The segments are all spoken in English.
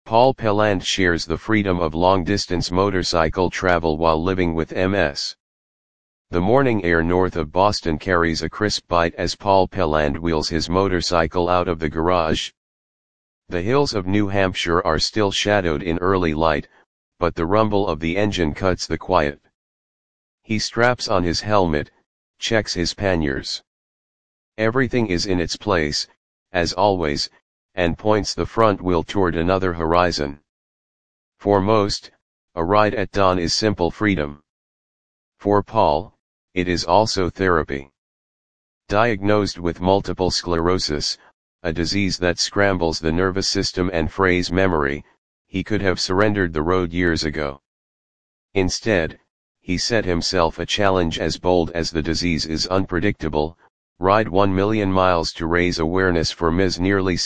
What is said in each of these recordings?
Paul Pelland shares the freedom of long-distance motorcycle travel while living with MS. The morning air north of Boston carries a crisp bite as Paul Pelland wheels his motorcycle out of the garage. The hills of New Hampshire are still shadowed in early light, but the rumble of the engine cuts the quiet. He straps on his helmet, checks his panniers. Everything is in its place, as always, and points the front wheel toward another horizon. For most, a ride at dawn is simple freedom. For Paul, it is also therapy. Diagnosed with multiple sclerosis, a disease that scrambles the nervous system and frays memory, he could have surrendered the road years ago. Instead, he set himself a challenge as bold as the disease is unpredictable: ride 1 million miles to raise awareness for MS. Nearly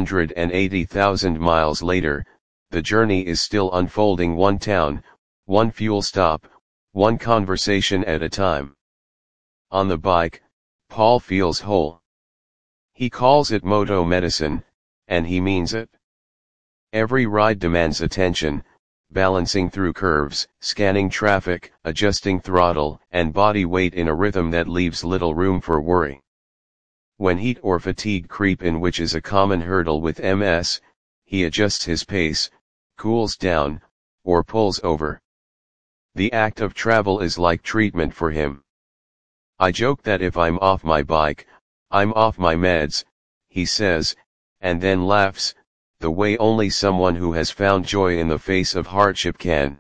680,000 miles later, the journey is still unfolding, one town, one fuel stop, one conversation at a time. On the bike, Paul feels whole. He calls it moto medicine, and he means it. Every ride demands attention, balancing through curves, scanning traffic, adjusting throttle and body weight in a rhythm that leaves little room for worry. When heat or fatigue creep in, which is a common hurdle with MS, he adjusts his pace, cools down, or pulls over. The act of travel is like treatment for him. "I joke that if I'm off my bike, I'm off my meds," he says, and then laughs, the way only someone who has found joy in the face of hardship can.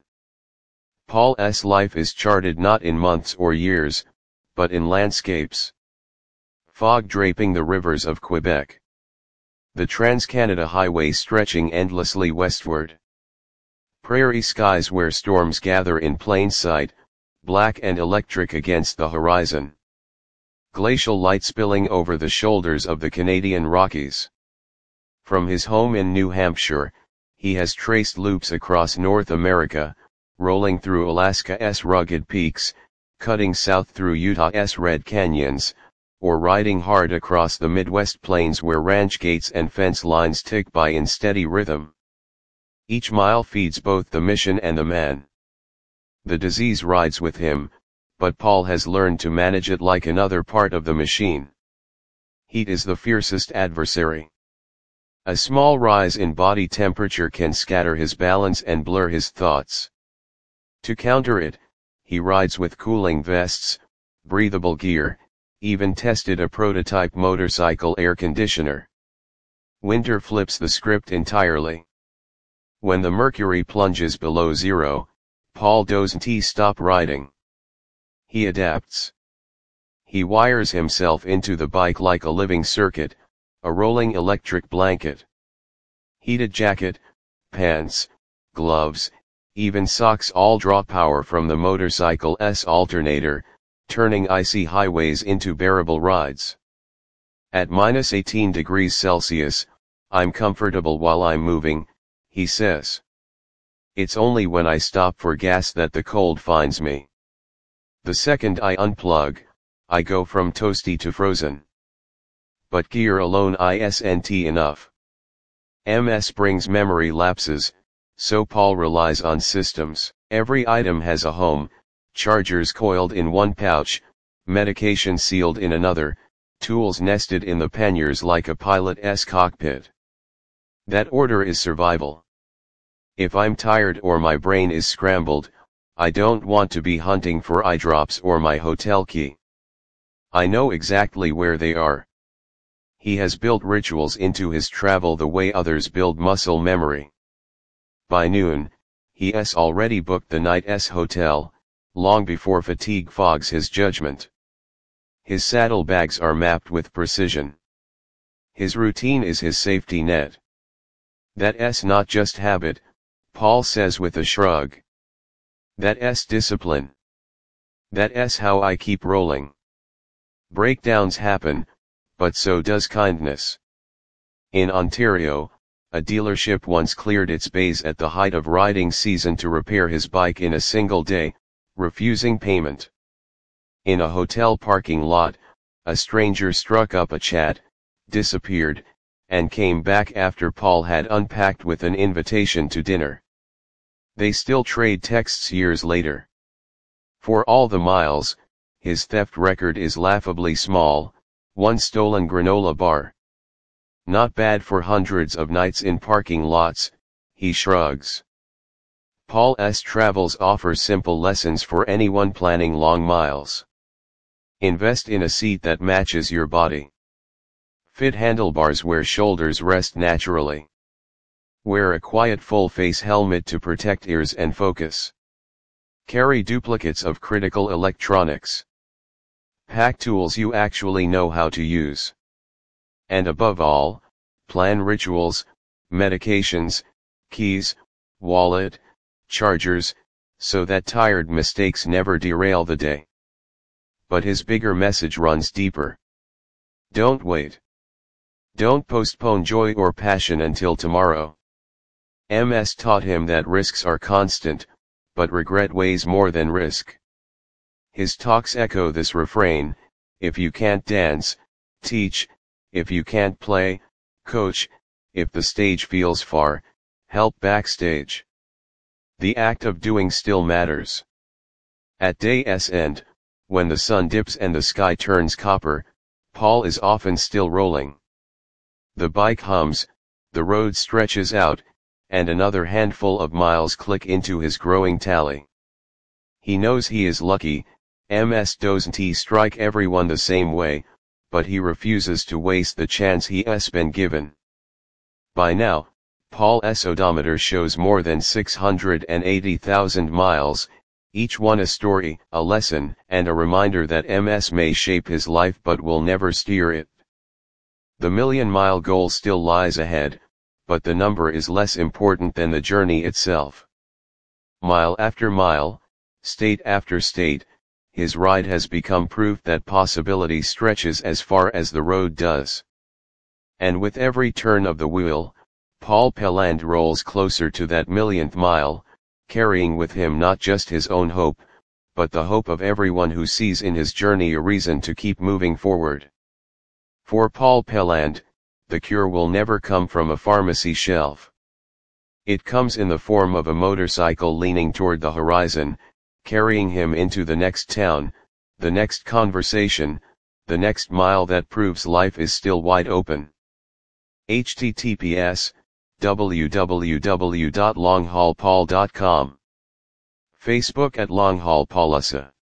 Paul's life is charted not in months or years, but in landscapes. Fog draping the rivers of Quebec. The Trans-Canada Highway stretching endlessly westward. Prairie skies where storms gather in plain sight, black and electric against the horizon. Glacial light spilling over the shoulders of the Canadian Rockies. From his home in New Hampshire, he has traced loops across North America, rolling through Alaska's rugged peaks, cutting south through Utah's red canyons, or riding hard across the Midwest plains where ranch gates and fence lines tick by in steady rhythm. Each mile feeds both the mission and the man. The disease rides with him, but Paul has learned to manage it like another part of the machine. Heat is the fiercest adversary. A small rise in body temperature can scatter his balance and blur his thoughts. To counter it, he rides with cooling vests, breathable gear, even tested a prototype motorcycle air conditioner. Winter flips the script entirely. When the mercury plunges below zero, Paul doesn't stop riding. He adapts. He wires himself into the bike like a living circuit, a rolling electric blanket. Heated jacket, pants, gloves, even socks all draw power from the motorcycle's alternator, turning icy highways into bearable rides. At -18 degrees Celsius, "I'm comfortable while I'm moving," he says. "It's only when I stop for gas that the cold finds me. The second I unplug, I go from toasty to frozen." But gear alone isn't enough. MS brings memory lapses, so Paul relies on systems. Every item has a home: chargers coiled in one pouch, medication sealed in another, tools nested in the panniers like a pilot's cockpit. That order is survival. If I'm tired or my brain is scrambled, I don't want to be hunting for eye drops or my hotel key. I know exactly where they are. He has built rituals into his travel the way others build muscle memory. By noon, he has already booked the night's hotel, long before fatigue fogs his judgment. His saddlebags are mapped with precision. His routine is his safety net. That's not just habit, Paul says with a shrug. That's discipline. That's how I keep rolling. Breakdowns happen, but so does kindness. In Ontario, a dealership once cleared its bays at the height of riding season to repair his bike in a single day, refusing payment. In a hotel parking lot, a stranger struck up a chat, disappeared, and came back after Paul had unpacked with an invitation to dinner. They still trade texts years later. For all the miles, his theft record is laughably small, one stolen granola bar. Not bad for hundreds of nights in parking lots, he shrugs. Paul's travels offer simple lessons for anyone planning long miles. Invest in a seat that matches your body. Fit handlebars where shoulders rest naturally. Wear a quiet full-face helmet to protect ears and focus. Carry duplicates of critical electronics. Pack tools you actually know how to use. And above all, plan rituals, medications, keys, wallet, chargers, so that tired mistakes never derail the day. But his bigger message runs deeper. Don't wait. Don't postpone joy or passion until tomorrow. MS taught him that risks are constant, but regret weighs more than risk. His talks echo this refrain: if you can't dance, teach; if you can't play, coach; if the stage feels far, help backstage. The act of doing still matters. At day's end, when the sun dips and the sky turns copper, Paul is often still rolling. The bike hums, the road stretches out, and another handful of miles click into his growing tally. He knows he is lucky. MS doesn't strike everyone the same way, but he refuses to waste the chance he's been given. By now, Paul's odometer shows more than 680,000 miles, each one a story, a lesson, and a reminder that MS may shape his life but will never steer it. The million-mile goal still lies ahead, but the number is less important than the journey itself. Mile after mile, state after state, his ride has become proof that possibility stretches as far as the road does. And with every turn of the wheel, Paul Pelland rolls closer to that millionth mile, carrying with him not just his own hope, but the hope of everyone who sees in his journey a reason to keep moving forward. For Paul Pelland, the cure will never come from a pharmacy shelf. It comes in the form of a motorcycle leaning toward the horizon, carrying him into the next town, the next conversation, the next mile that proves life is still wide open. https://www.longhaulpaul.com. Facebook @longhaulpaulusa